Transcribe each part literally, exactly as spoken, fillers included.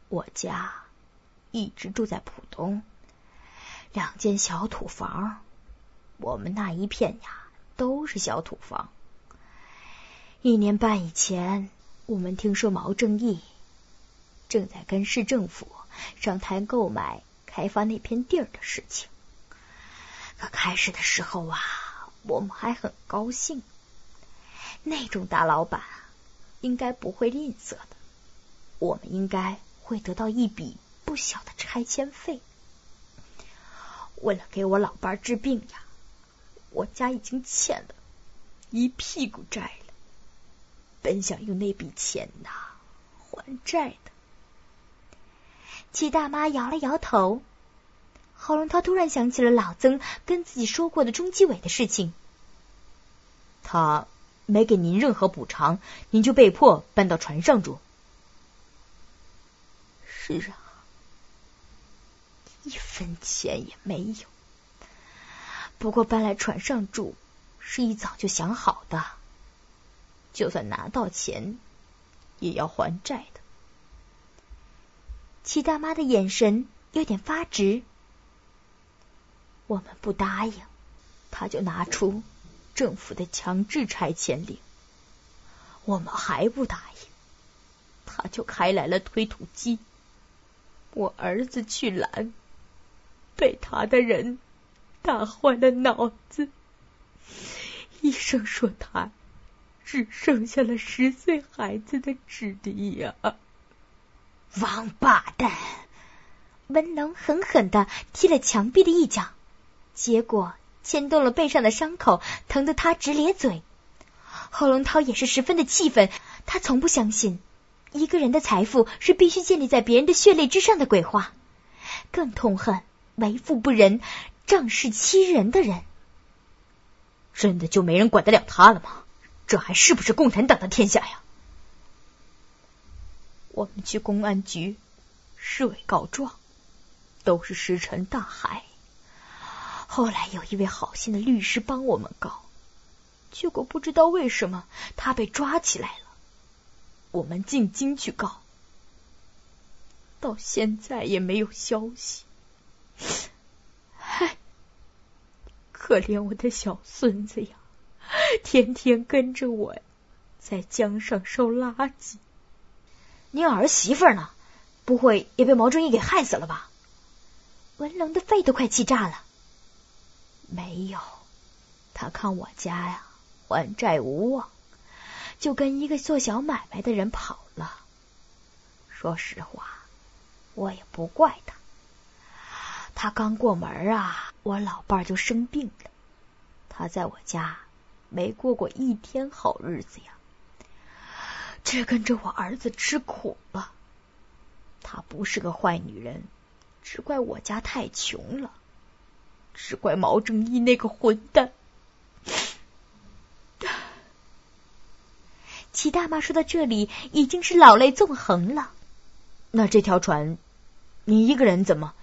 我家一直住在浦东，两间小土房，我们那一片呀都是小土房。一年半以前，我们听说毛正义正在跟市政府商谈购买开发那片地儿的事情。可开始的时候啊，我们还很高兴，那种大老板应该不会吝啬的，我们应该会得到一笔不小的拆迁费。为了给我老伴儿治病呀，我家已经欠了一屁股债了，本想用那笔钱呐还债的。 齐大妈摇了摇头，喉咙涛突然想起了老曾跟自己说过的中纪委的事情。 他没给您任何补偿，您就被迫搬到船上住。是啊，一分钱也没有。不过搬来船上住是一早就想好的，就算拿到钱也要还债的。 齐大妈的眼神有点发直。 我们不答应，他就拿出政府的强制拆迁令。我们还不答应，他就开来了推土机。我儿子去拦，被他的人打坏了脑子。医生说他只剩下了十岁孩子的智力呀！ 王八蛋！文龙狠狠地踢了墙壁的一脚，结果牵动了背上的伤口，疼得他直咧嘴。侯龙涛也是十分的气愤，他从不相信一个人的财富是必须建立在别人的血泪之上的鬼话，更痛恨为富不仁、仗势欺人的人。 真的就没人管得了他了吗？这还是不是共产党的天下呀？我们去公安局、市委告状，都是石沉大海。后来有一位好心的律师帮我们告，结果不知道为什么他被抓起来了。我们进京去告，到现在也没有消息。唉，可怜我的小孙子呀，天天跟着我在江上收垃圾。您儿媳妇呢？不会也被毛正义给害死了吧？ 文龙的肺都快气炸了。 没有，他看我家呀还债无望，就跟一个做小买卖的人跑了。说实话，我也不怪他。他刚过门啊，我老伴儿就生病了。他在我家没过过一天好日子呀，只跟着我儿子吃苦了。她不是个坏女人，只怪我家太穷了，只怪毛正义那个混蛋。 齐大妈说到这里已经是老泪纵横了。 那这条船你一个人怎么？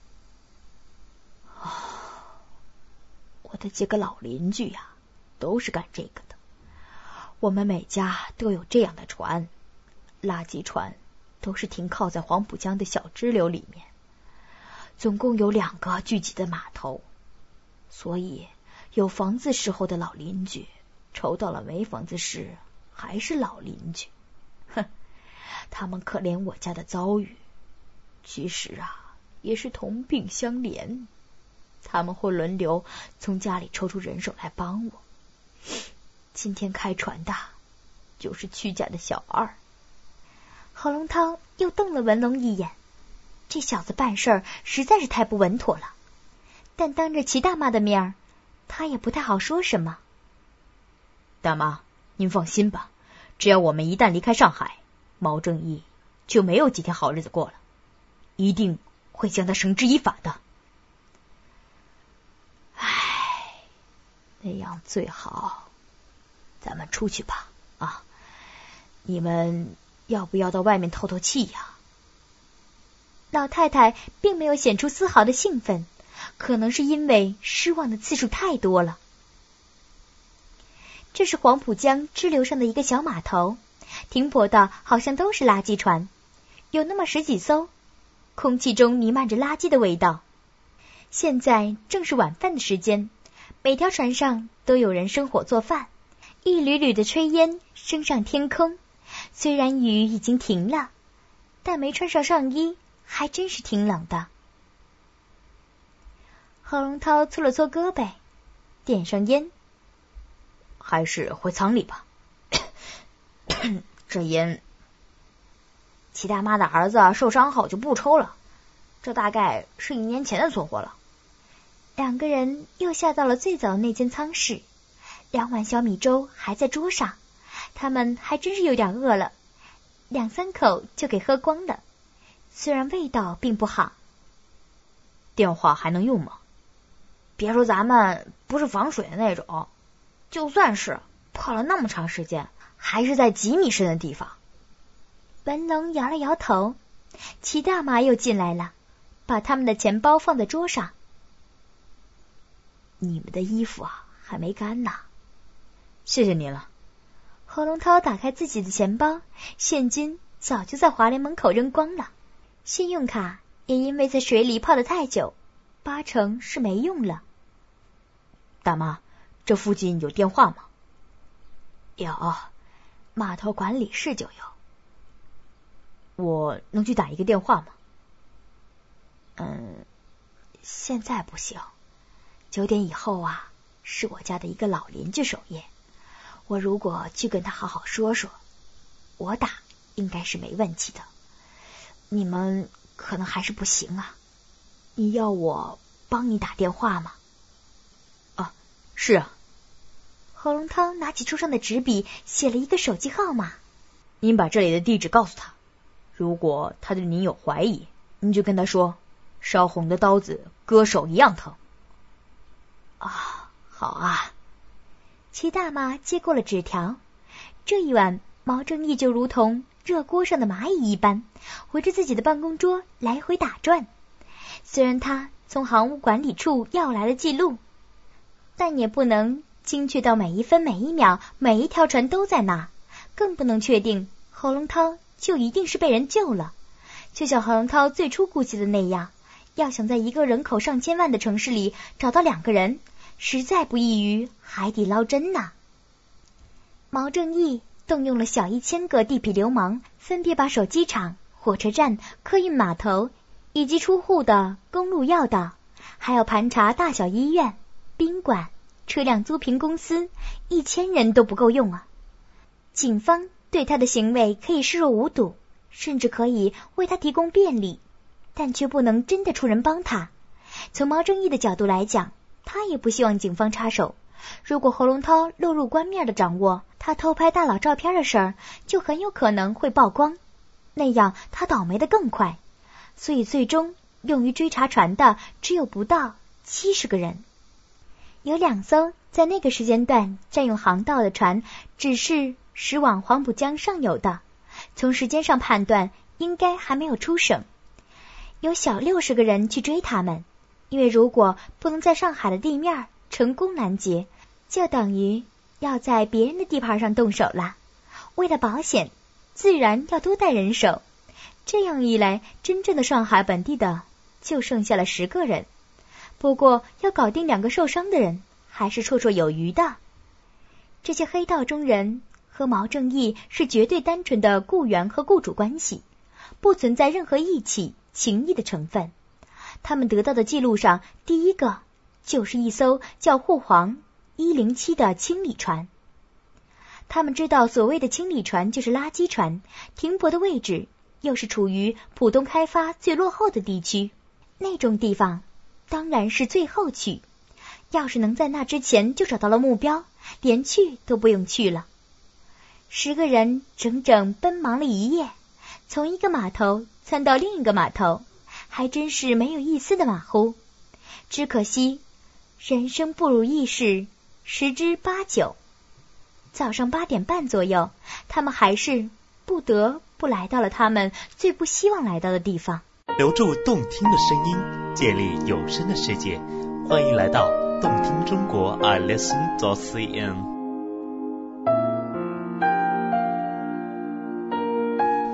哦，我的几个老邻居呀都是干这个的，我们每家都有这样的船，垃圾船都是停靠在黄浦江的小支流里面，总共有两个聚集的码头，所以有房子时候的老邻居愁到了没房子时还是老邻居。哼，他们可怜我家的遭遇，其实啊也是同病相怜，他们会轮流从家里抽出人手来帮我。今天开船的就是屈家的小二。 侯龙涛又瞪了文龙一眼，这小子办事儿实在是太不稳妥了，但当着齐大妈的面儿，他也不太好说什么。 大妈，您放心吧，只要我们一旦离开上海，毛正义就没有几天好日子过了，一定会将他绳之以法的。唉，那样最好。咱们出去吧，啊，你们要不要到外面透透气呀？ 老太太并没有显出丝毫的兴奋，可能是因为失望的次数太多了。这是黄浦江支流上的一个小码头，停泊的好像都是垃圾船， 有那么十几艘，空气中弥漫着垃圾的味道。现在正是晚饭的时间，每条船上都有人生火做饭，一缕缕的炊烟升上天空。虽然雨已经停了，但没穿上上衣，还真是挺冷的。何龙涛搓了搓胳膊，点上烟。 还是回舱里吧。这烟，齐大妈的儿子受伤后就不抽了，这大概是一年前的存货了。 两个人又下到了最早的那间舱室，两碗小米粥还在桌上，他们还真是有点饿了，两三口就给喝光了，虽然味道并不好。 电话还能用吗？别说咱们不是防水的那种，就算是泡了那么长时间，还是在几米深的地方。 文龙摇了摇头，齐大妈又进来了，把他们的钱包放在桌上。 你们的衣服啊，还没干呢。谢谢你了。 何龙涛打开自己的钱包，现金早就在华联门口扔光了，信用卡也因为在水里泡得太久，八成是没用了。 大妈，这附近有电话吗？ 有，码头管理室就有。 我能去打一个电话吗？ 嗯，现在不行。九点以后啊，是我家的一个老邻居守夜。我如果去跟他好好说说，我打应该是没问题的。你们可能还是不行啊。你要我帮你打电话吗？ 啊，是啊。 何龙涛拿起桌上的纸笔，写了一个手机号码。 您把这里的地址告诉他，如果他对您有怀疑，您就跟他说，烧红的刀子割手一样疼。 啊，好啊。齐大妈接过了纸条。这一晚，毛正义就如同热锅上的蚂蚁一般，围着自己的办公桌来回打转。虽然他从航务管理处要来了记录，但也不能精确到每一分每一秒，每一条船都在那，更不能确定何龙涛就一定是被人救了。就像何龙涛最初估计的那样，要想在一个人口上千万的城市里找到两个人，实在不易于海底捞针呐。毛正义动用了小一千个地痞流氓，分别把手机厂、火车站、客运码头以及出户的公路要道，还有盘查大小医院、宾馆、车辆租赁公司，一千人都不够用啊。警方对他的行为可以视若无睹，甚至可以为他提供便利，但却不能真的出人帮他。从毛正义的角度来讲，他也不希望警方插手。如果何龙涛落入官面的掌握，他偷拍大佬照片的事儿就很有可能会曝光，那样他倒霉的更快。所以最终用于追查船的只有不到七十个人。有两艘在那个时间段占用航道的船，只是驶往黄浦江上游的，从时间上判断应该还没有出省。有小六十个人去追他们，因为如果不能在上海的地面成功拦截，就等于要在别人的地盘上动手了。为了保险，自然要多带人手。这样一来，真正的上海本地的就剩下了十个人。不过要搞定两个受伤的人，还是绰绰有余的。这些黑道中人和毛正义是绝对单纯的雇员和雇主关系，不存在任何义气、情义的成分。他们得到的记录上，第一个就是一艘叫护航一零七的清理船。他们知道所谓的清理船就是垃圾船，停泊的位置又是处于浦东开发最落后的地区，那种地方当然是最后去。要是能在那之前就找到了目标，连去都不用去了。十个人整整奔忙了一夜，从一个码头窜到另一个码头，还真是没有一丝的马虎。只可惜人生不如意事十之八九。早上八点半左右，他们还是不得不来到了他们最不希望来到的地方。 留住动听的声音，建立有声的世界，欢迎来到动听中国 I listen dot c n。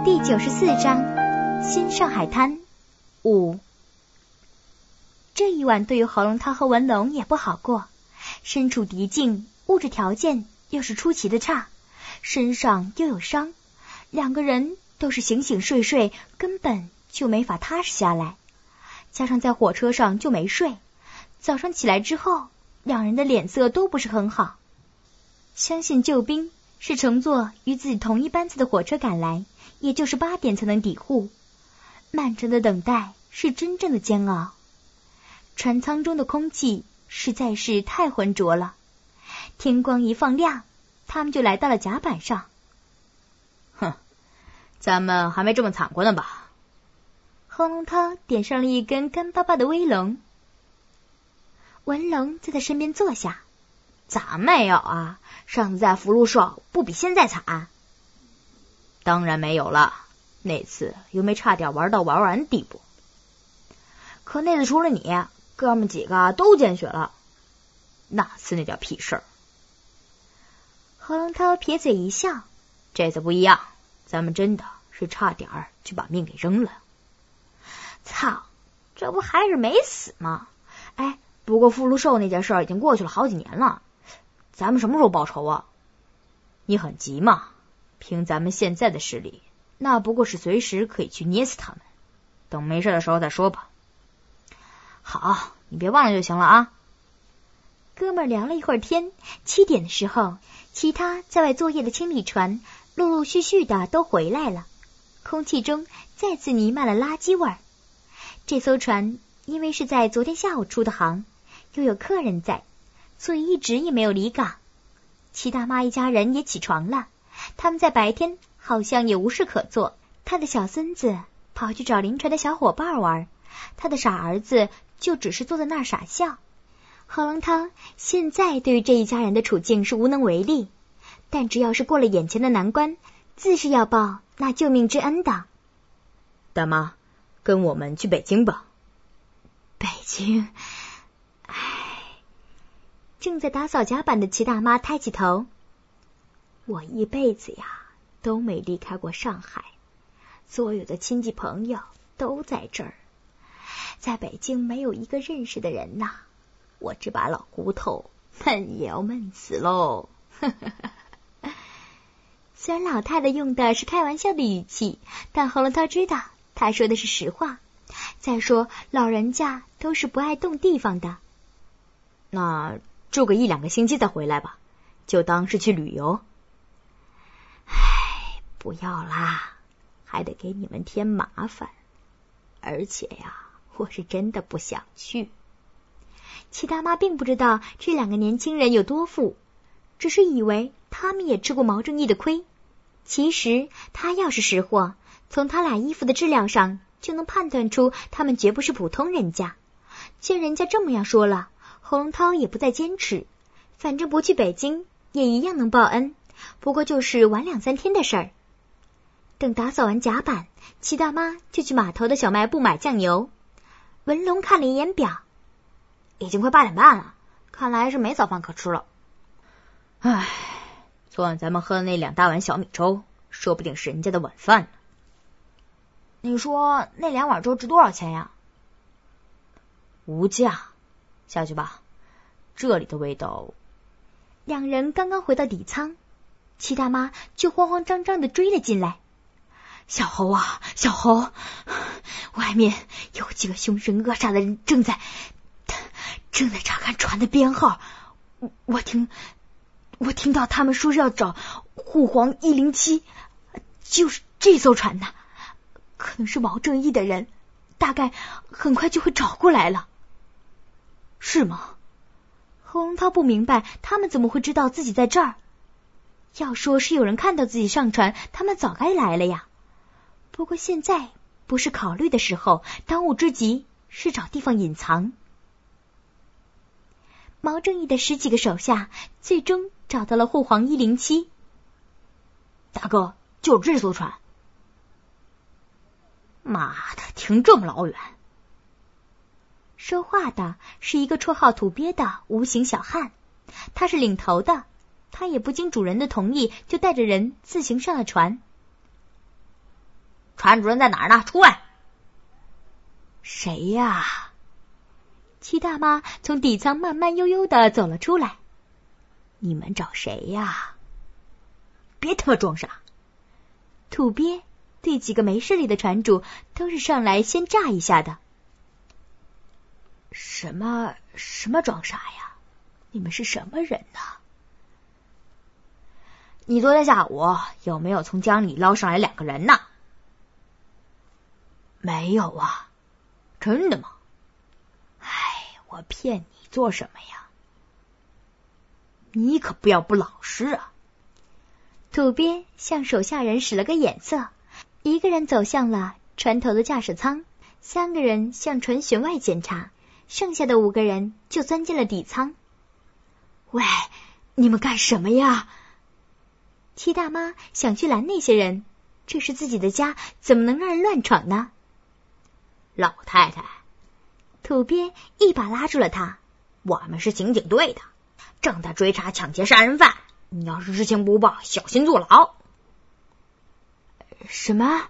第九十四章新上海滩五。这一晚对于侯龙涛和文龙也不好过，身处敌境，物质条件又是出奇的差，身上又有伤，两个人都是醒醒睡睡，根本就没法踏实下来。加上在火车上就没睡，早上起来之后，两人的脸色都不是很好。相信救兵是乘坐与自己同一班次的火车赶来，也就是八点才能抵沪。漫长的等待是真正的煎熬。船舱中的空气实在是太浑浊了。天光一放亮，他们就来到了甲板上。 哼，咱们还没这么惨过呢吧？ 侯龙涛点上了一根干巴巴的威龙。文龙在他身边坐下。 咋没有啊？上次在福禄寿不比现在惨？当然没有了，那次又没差点玩到玩完的地步。可那次除了你，哥们几个都见血了。那次那点屁事儿。 侯龙涛撇嘴一笑， 这次不一样，咱们真的是差点儿就把命给扔了。操，这不还是没死吗？哎，不过福禄寿那件事已经过去了好几年了，咱们什么时候报仇啊？你很急吗？凭咱们现在的实力，那不过是随时可以去捏死他们，等没事的时候再说吧。好，你别忘了就行了啊。 哥们聊了一会儿天，七点的时候，其他在外作业的清理船陆陆续续的都回来了，空气中再次弥漫了垃圾味儿。这艘船因为是在昨天下午出的航，又有客人在，所以一直也没有离港。齐大妈一家人也起床了，他们在白天好像也无事可做。他的小孙子跑去找临船的小伙伴玩，他的傻儿子就只是坐在那儿傻笑。侯龙涛现在对于这一家人的处境是无能为力，但只要是过了眼前的难关，自是要报那救命之恩的。 大妈，跟我们去北京吧。 北京，唉。正在打扫甲板的齐大妈抬起头，我一辈子呀都没离开过上海，所有的亲戚朋友都在这儿，在北京没有一个认识的人呐，我这把老骨头闷也要闷死喽。虽然老太太用的是开玩笑的语气，但侯龙涛知道她说的是实话。再说老人家都是不爱动地方的。 那住个一两个星期再回来吧，就当是去旅游。 唉，不要啦，还得给你们添麻烦。而且呀，我是真的不想去。齐大妈并不知道这两个年轻人有多富，只是以为他们也吃过毛正义的亏。其实他要是识货，从他俩衣服的质量上就能判断出他们绝不是普通人家。既然人家这么样说了，侯龙涛也不再坚持，反正不去北京也一样能报恩，不过就是晚两三天的事儿。等打扫完甲板，齐大妈就去码头的小卖部买酱油。文龙看了一眼表， 已经快八点半了，看来是没早饭可吃了。唉，昨晚咱们喝的那两大碗小米粥，说不定是人家的晚饭呢。你说那两碗粥值多少钱呀？无价。下去吧，这里的味道。 两人刚刚回到底舱，齐大妈就慌慌张张地追了进来。小侯啊，小侯，外面有几个凶神恶煞的人正在正在查看船的编号。我听我听到他们说是要找沪黄一零七，就是这艘船呢，可能是毛正义的人，大概很快就会找过来了。 是吗？ 侯龙涛不明白他们怎么会知道自己在这儿。要说是有人看到自己上船，他们早该来了呀。不过现在不是考虑的时候，当务之急是找地方隐藏。毛正义的十几个手下最终找到了沪黄一零七。 大哥，就是这艘船。妈的，停这么老远。 说话的是一个绰号土鳖的无形小汉，他是领头的，他也不经主人的同意，就带着人自行上了船。 船主人在哪儿呢？出来！ 谁呀？齐大妈从底舱慢慢悠悠地走了出来。你们找谁呀？ 别他妈装傻！ 土鳖对几个没势力的船主都是上来先炸一下的。 什么什么装傻呀？你们是什么人呢？你昨天下午有没有从江里捞上来两个人呢？ 没有啊。 真的吗？ 唉，我骗你做什么呀？ 你可不要不老实啊！ 土鳖向手下人使了个眼色，一个人走向了船头的驾驶舱，三个人向船舷外检查，剩下的五个人就钻进了底舱。 喂，你们干什么呀？ 齐大妈想去拦那些人，这是自己的家，怎么能让人乱闯呢？ 老太太， 土鳖一把拉住了她。 我们是刑警队的，正在追查抢劫杀人犯，你要是知情不报，小心坐牢。 什么？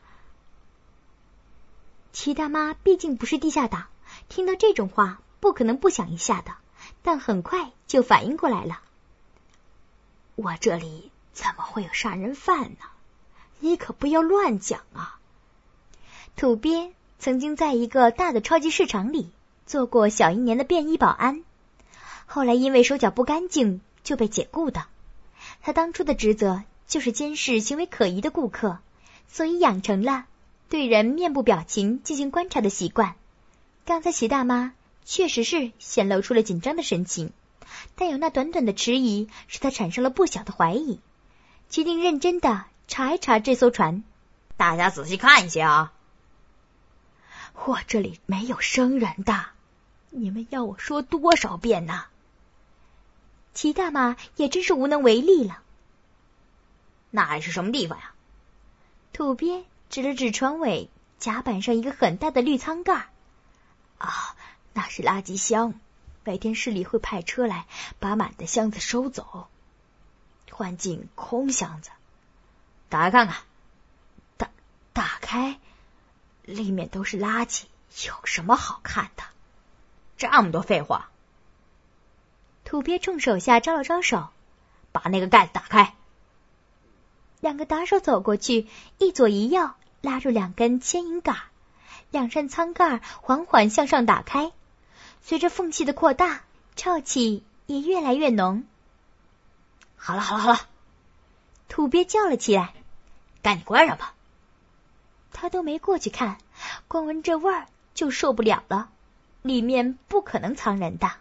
齐大妈毕竟不是地下党，听到这种话不可能不想一下的，但很快就反应过来了。我这里怎么会有杀人犯呢？你可不要乱讲啊！土鳖曾经在一个大的超级市场里做过小一年的便衣保安，后来因为手脚不干净就被解雇的。他当初的职责就是监视行为可疑的顾客，所以养成了对人面部表情进行观察的习惯。刚才齐大妈确实是显露出了紧张的神情，但有那短短的迟疑使他产生了不小的怀疑，决定认真的查一查这艘船。 大家仔细看一些啊！ 我这里没有生人的，你们要我说多少遍呢？齐大妈也真是无能为力了。 那里是什么地方呀？ 土鳖指了指船尾甲板上一个很大的绿舱盖。啊，那是垃圾箱，每天市里会派车来把满的箱子收走。换进空箱子， 打开看看。 打打开，里面都是垃圾，有什么好看的？ 这么多废话！ 土鳖冲手下招了招手， 把那个盖子打开。 两个打手走过去，一左一右拉住两根牵引杆，两扇舱盖缓缓向上打开。随着缝隙的扩大，臭气也越来越浓。 好了好了好了， 土鳖叫了起来：“ 赶紧关上吧！” 他都没过去看，光闻这味儿就受不了了。里面不可能藏人的。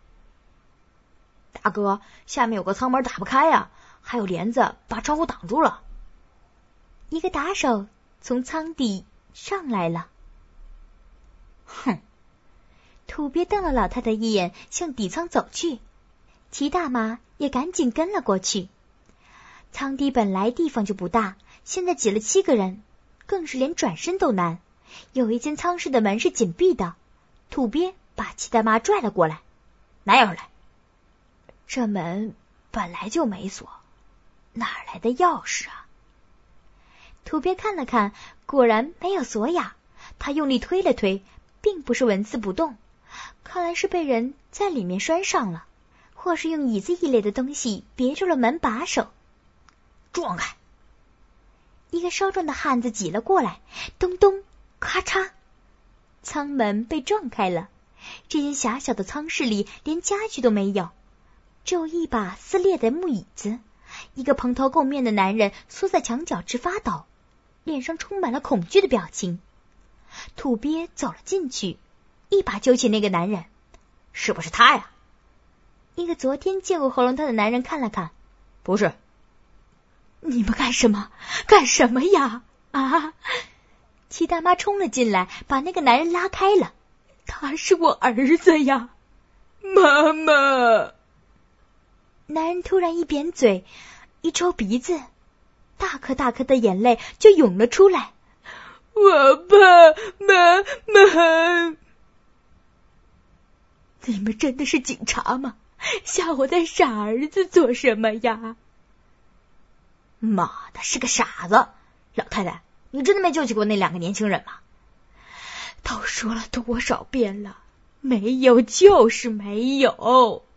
大哥，下面有个舱门打不开呀、啊，还有帘子把窗户挡住了。 一个打手从舱底上来了。 哼！ 土鳖瞪了老太太一眼，向底舱走去。齐大妈也赶紧跟了过去。舱底本来地方就不大，现在挤了七个人，更是连转身都难。有一间舱室的门是紧闭的，土鳖把齐大妈拽了过来。 拿钥匙来。 这门本来就没锁，哪来的钥匙啊？土鳖看了看，果然没有锁呀。他用力推了推，并不是纹丝不动，看来是被人在里面拴上了，或是用椅子一类的东西别住了门把手。 撞开！ 一个稍壮的汉子挤了过来，咚咚，咔嚓，舱门被撞开了。这间狭小的舱室里连家具都没有，只有一把撕裂的木椅子。一个蓬头垢面的男人缩在墙角直发抖，脸上充满了恐惧的表情。土鳖走了进去，一把揪起那个男人。 是不是他呀？ 一个昨天见过喉咙他的男人看了看。 不是。 你们干什么？干什么呀？啊！齐大妈冲了进来，把那个男人拉开了。他是我儿子呀！ 妈妈！ 男人突然一扁嘴，一抽鼻子，大颗大颗的眼泪就涌了出来。 我怕妈妈！ 你们真的是警察吗？吓我的傻儿子做什么呀？ 妈的，是个傻子！老太太， 你真的没救起过那两个年轻人吗？ 都说了多少遍了，没有就是没有。